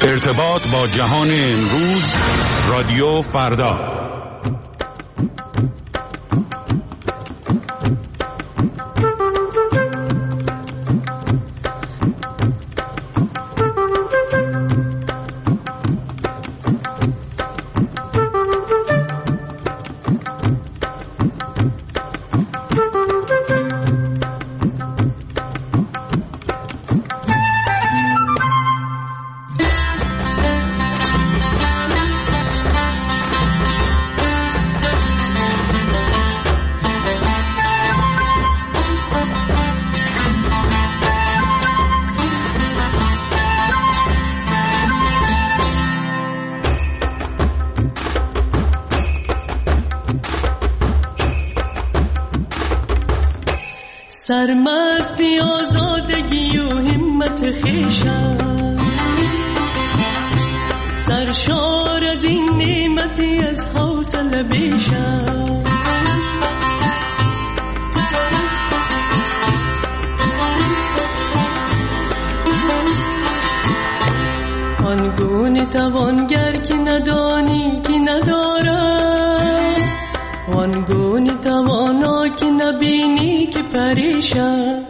ارتباط با جهان امروز، رادیو فردا. سرمستی آزادگی و همت خویشم، سرشار از این نعمتی از حوصله بیشم. آنگونه توانگر که ندانی که ندارد، آنگونه توانا که نبینی که پریشان.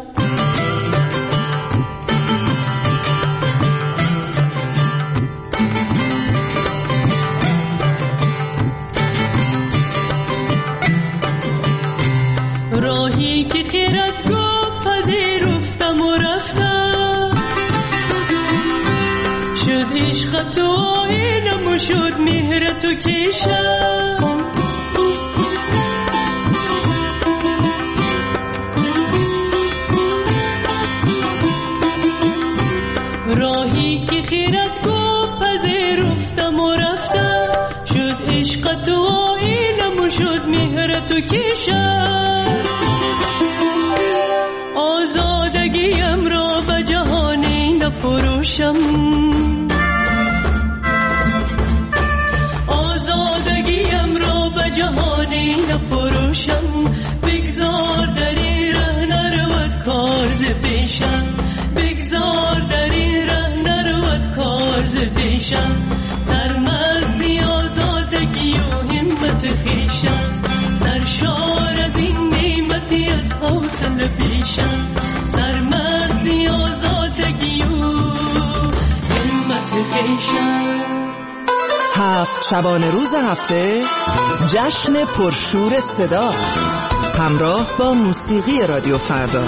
راهی که خیرت گفت پذیرفتم و رفتم، شد عشق تو آینم و شد مهر تو کشم. راهی که خیرت گفت پذیرفتم و رفتم، شد عشق تو آینم و شد مهر تو کشم. آزادگیم را به جهانی نفروشم، آزادگیم را به جهانی نفروشم. بگذار در این ره نرود کار ز پیشم، بگذار در این ره نرود کار ز پیشم. سرمستی آزادگی و همت خویشم، سرشار از این نعمتی از حوصله پیشم. سرمستی آزادگی و همت خویشم. 7 شبانه روز هفته جشن پرشور صدا همراه با موسیقی رادیو فردا.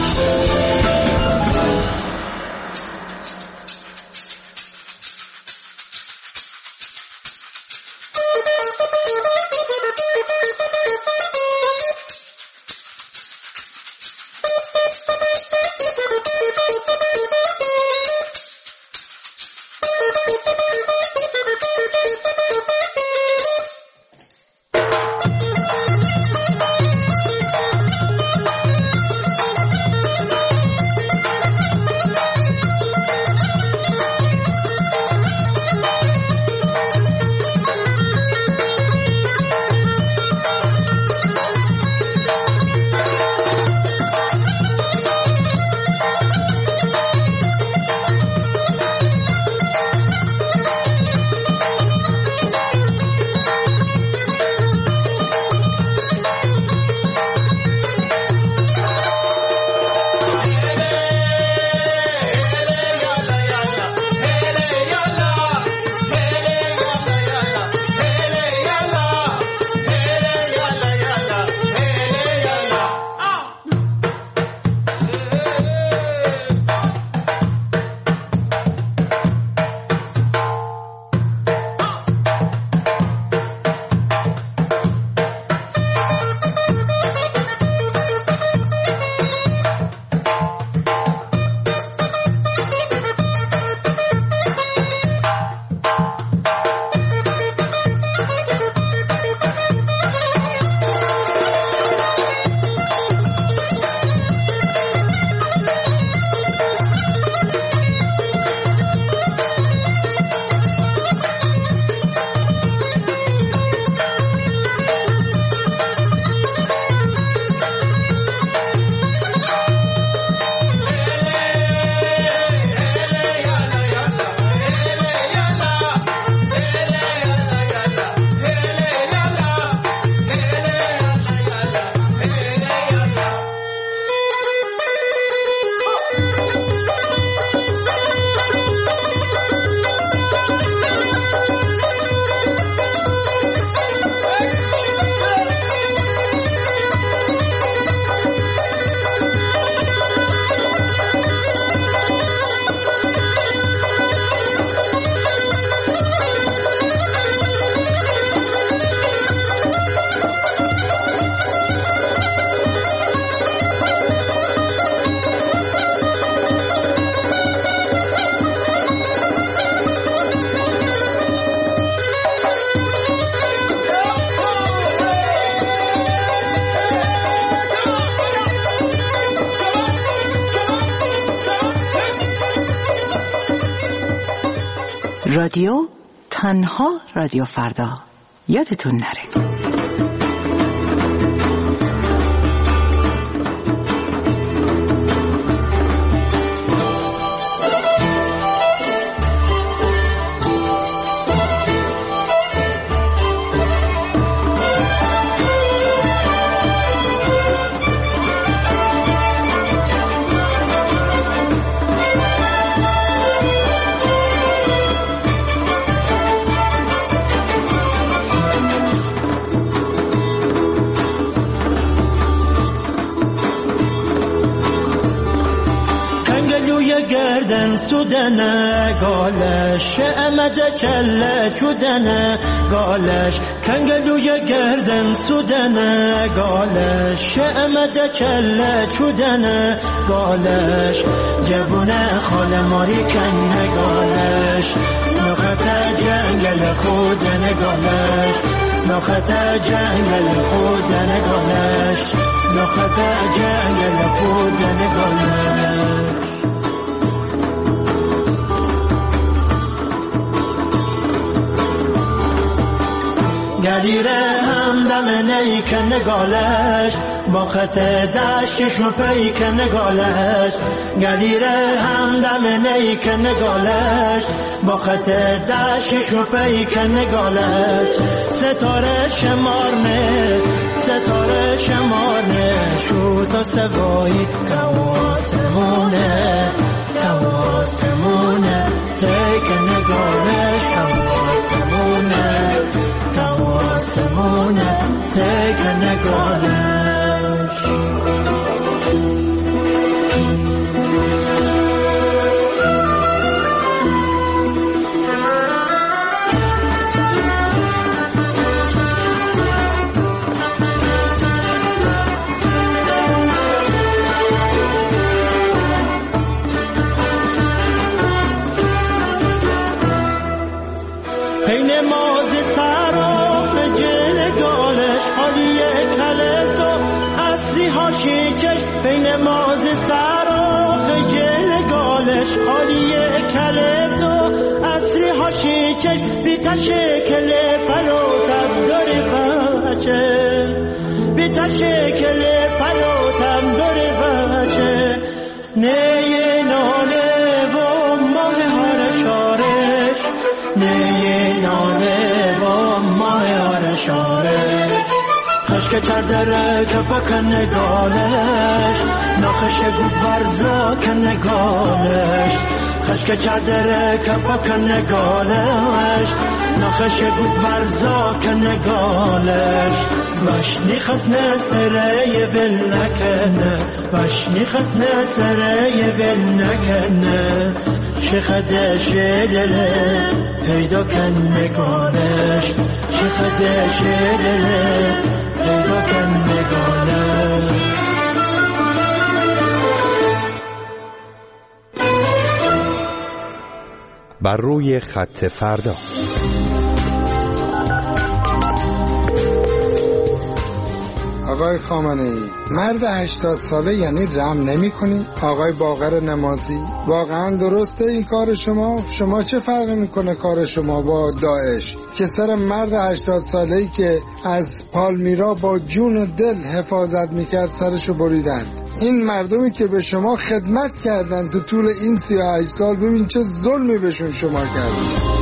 رادیو تنها رادیو فردا، یادتون نره. گردن سودنه گالش امده کله چودنه گالش کنگلوی گردن سودنه گالش امده کله چودنه گالش جوونه خال ماری کنه گالش نخط جنگل خودنه گالش نخط جنگل خودنه گالش نخط جنگل خودنه گالش گلیره همدم نیکن گالش با خط دشتش و پیکن گالش گلیره همدم نیکن گالش با خط دشتش و پیکن گالش ستاره شمارنه ستاره شمارنه شو تا سوایی کواسمونه کواسمونه تیکن گالش کواسمونه کواسمونه تیکن گالش پین ماز سراخ جل گالش حالی کلس و اصری ها شیکش پین ماز سراخ جل گالش حالی کلس و اصری ها شیکش بیتا شکل پلو تب داری بچه بیتا شکل پلو تب داری بچه نیه ناله و ماه هرشارش نیه ناله و ماه هرشارش خشک چردره که بکن نگالش ناخش گود برزا که نگالش خشک چردره که بکن نگالش ناخش گود برزا که نگالش باشنی خس نسره بل نکنه باشنی خس نسره بل نکنه شخده شدله پیدا کن نگالش شخده شدله پیدا کن نگالش بر روی خط فردا. آقای خامنه‌ای، مرد 80 ساله یعنی رم نمی کنی؟ آقای باقر نمازی، واقعا درسته این کار شما؟ شما چه فرقی میکنه کار شما با داعش که سر مرد 80 ساله‌ای که از پالمیرا با جون و دل حفاظت میکرد سرشو بریدن؟ این مردمی که به شما خدمت کردن تو طول این 38 سال، ببین چه ظلمی بهشون شما کردید.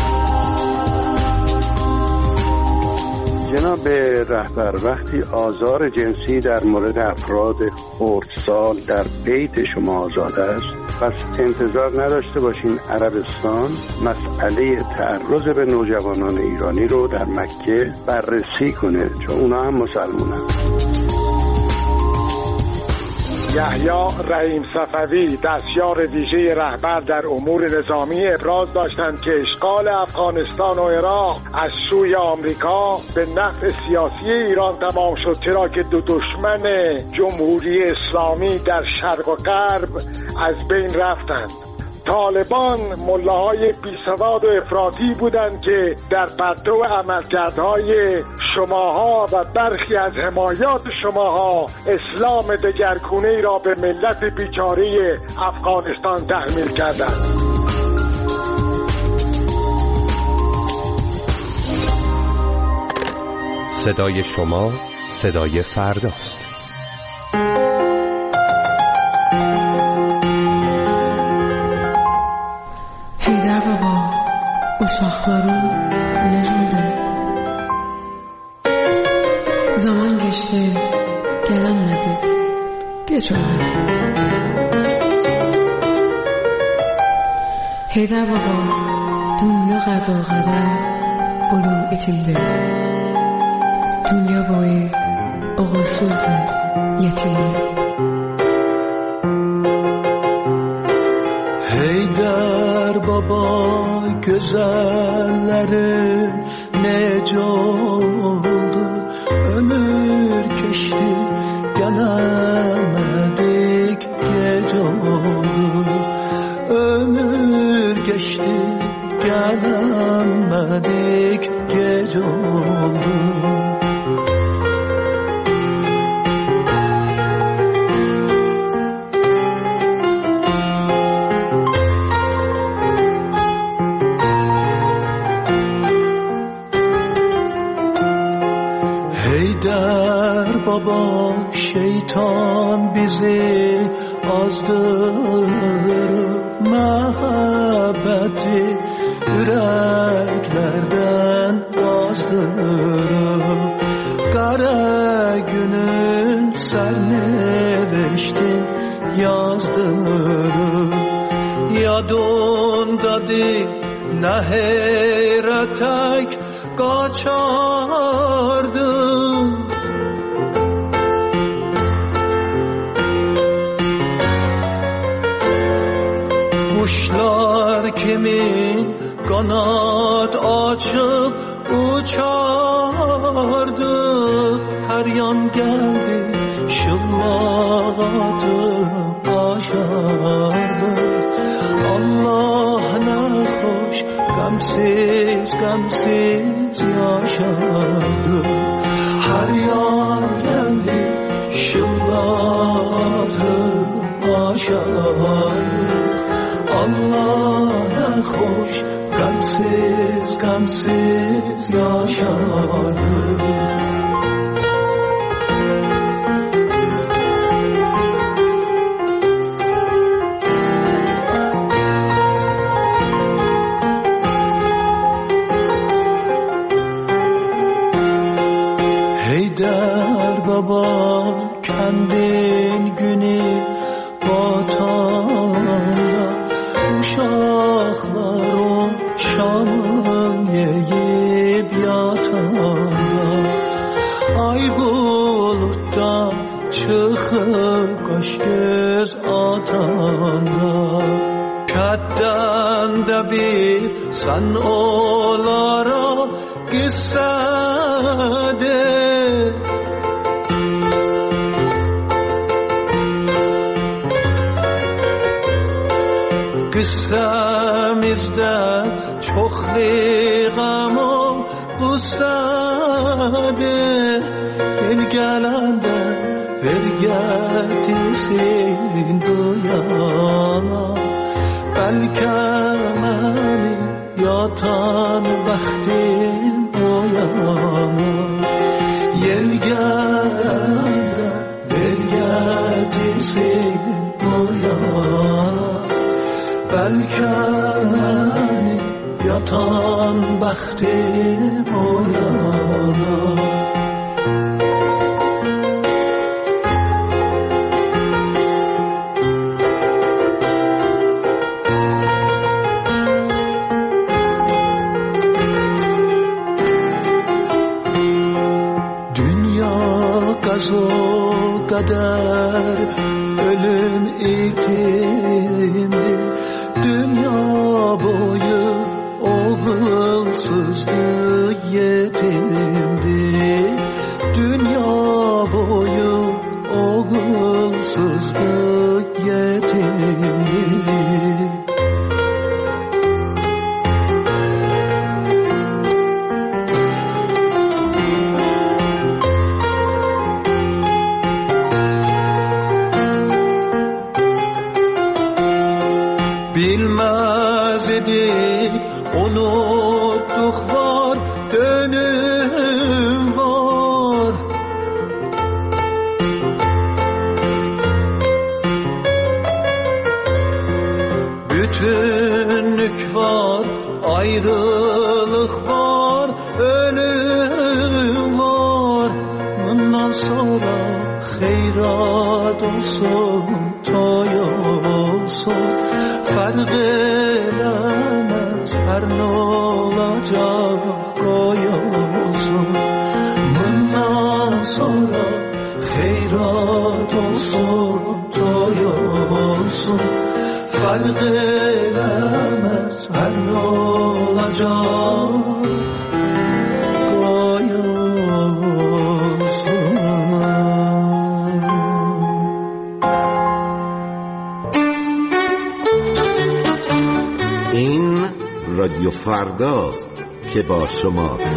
جناب رهبر، وقتی آزار جنسی در مورد افراد خردسال در بیت شما آزاد است، پس انتظار نداشته باشین عربستان مسئله تعرض به نوجوانان ایرانی رو در مکه بررسی کنه، چون اونا هم مسلمانن. یحیی رحیم صفوی، دستیار ویژه رهبر در امور نظامی، ابراز داشتند که اشغال افغانستان و عراق از سوی آمریکا به نفع سیاسی ایران تمام شد، چرا که دو دشمن جمهوری اسلامی در شرق و غرب از بین رفتند. طالبان ملاهای بیسواد و افراطی بودند که در پرتو عملکردهای شماها و برخی از حمایات شماها اسلام دگرگونه‌ای را به ملت بیچاره افغانستان تحمیل کردند. صدای شما صدای فرداست. حیدر بابا uşaqları necədir? Zaman geçti, gələnmədi, gec oldu. Heydər baba, dünya qəza qədər ölüm itildi. Dünya boyu oğulsuzdu, yetimdi. Heydər baba, gözəllərin necə oldu? Ömür keçdi, gələmədik, gec oldu. Ömür geçti, gelemedik, gece oldu. Heydər baba, şeytan bizi azdırır. Məhəbbəti ürəklərdən azdırıb. Qara günün sərneviştin yazdırıb. Yadındadır nə heyrətək qaçardın. Kuşlar kimin kanat açıp uçardı. Her yan geldi şıllak atıp başardı. Allah ne hoş gamsiz gamsiz yaşardı. Her yan geldi şıllak atıp başardı. Allah ne hoş, gamsiz, gamsiz yaşardı. Heydər baba, kendin günü vatanda. Uşaqlar o şamın yeyib yatanda. Ay bulutdan çıxıb qaş göz atanda. Kətdən də bir sən onlara qissədir. Qıssamizdə çoxluq ama qussadır. Gel gələndə ver gətirsin duyana. Bəlkə mənim yatan bəxtim oyana. Yel gələndə ver gətirsin duyana. Belki benim yatan bəxtim oyana. Dünya qazo qədər ölüm itimdi. Dünya boyu oğulsuzluq yetimdi. Dünya boyu oğulsuzluq yetimdi. Bilmez idik, unuttuk var, dönüm var. ayrılık var, ölüm var. Bundan sonra hayrat olsun, toy olsun. Fark elemez her ne olacak, koy olsun. Bundan sonra hayrat olsun, toy olsun. Fark elemez her ne olacak, koy olsun. این رادیو فرداست که با شماست.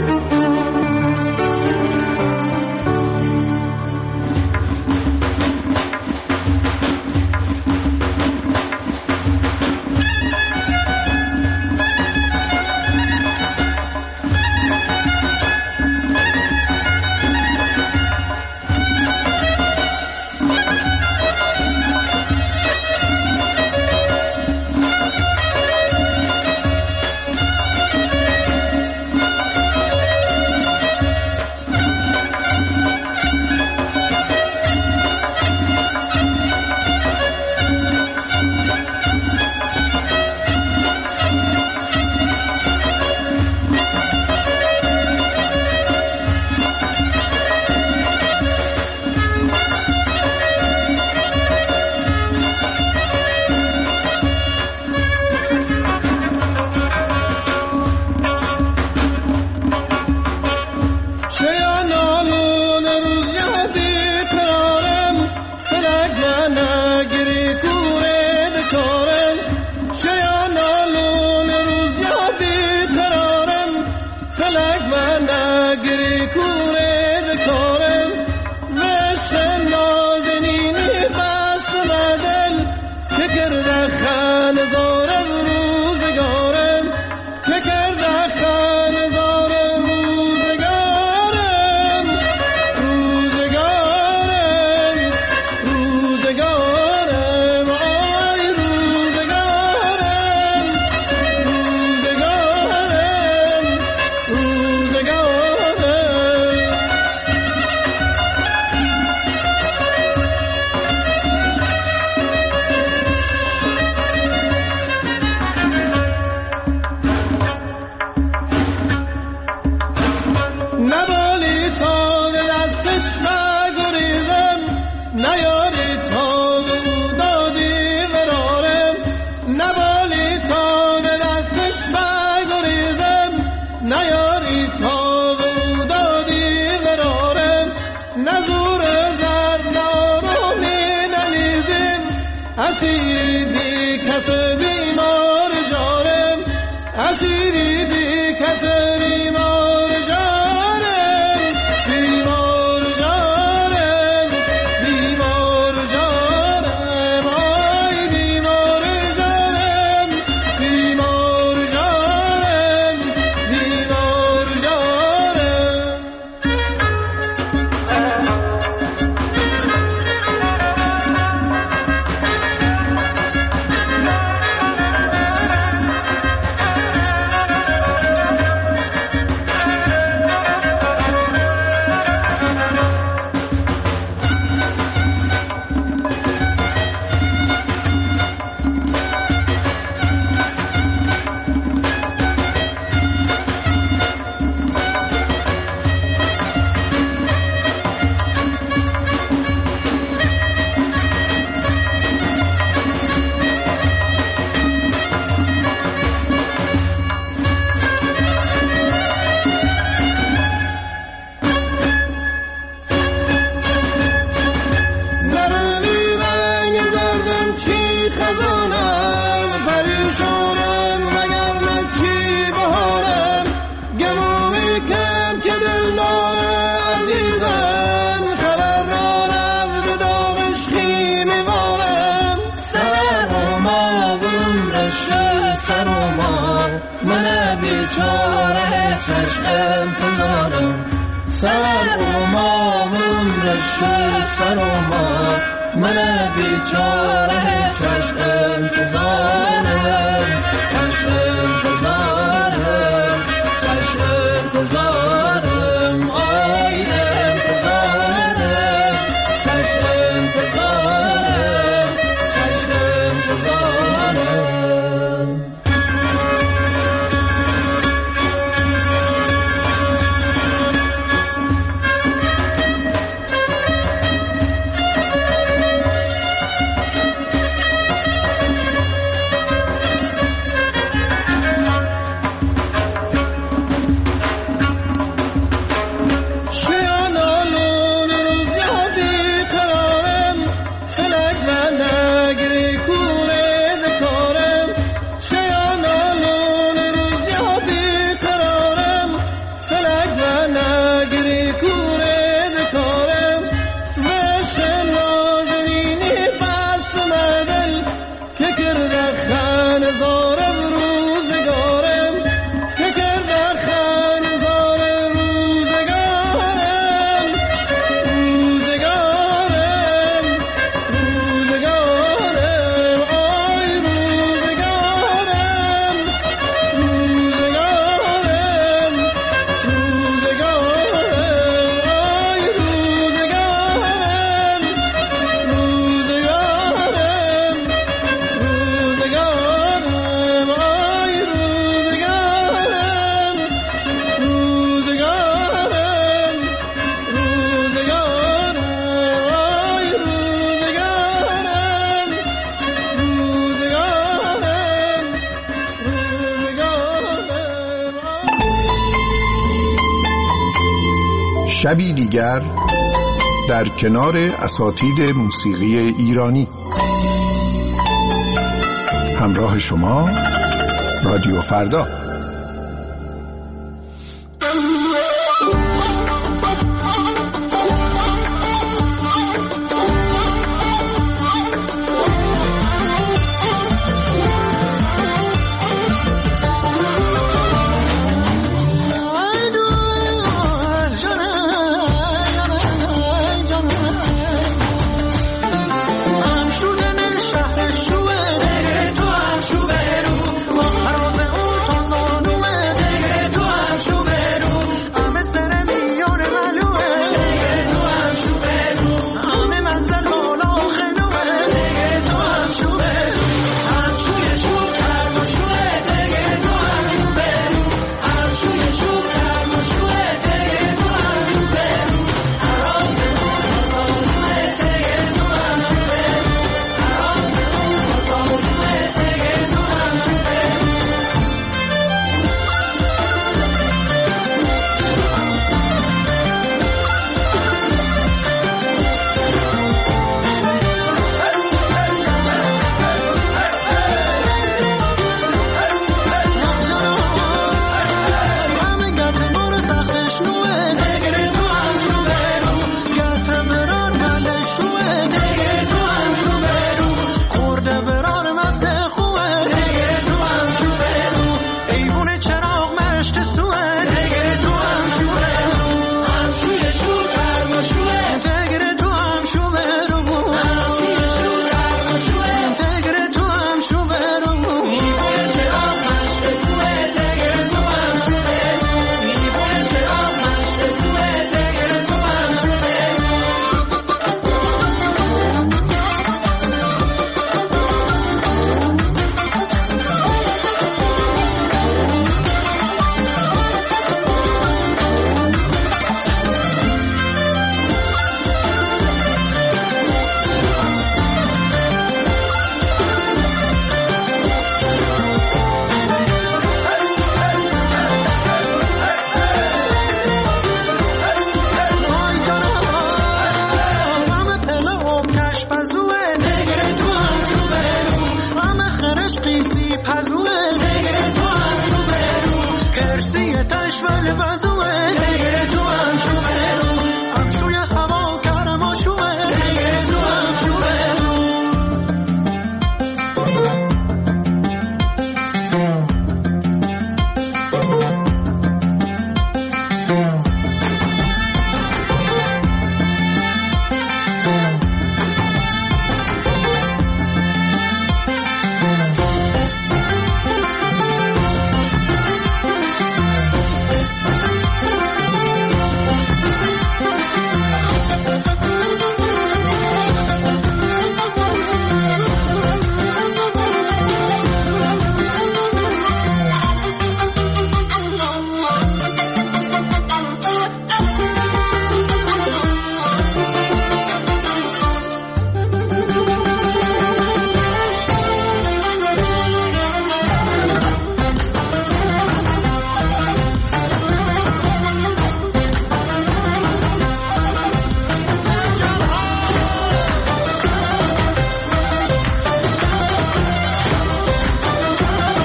بیچاره چشم انتظارم سر و ماهم رشد سر و ما من بیچاره چشم انتظارم چشم انتظارم شبی دیگر در کنار اساتید موسیقی ایرانی. همراه شما رادیو فردا.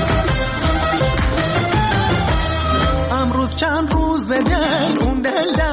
چند روز دل اون دل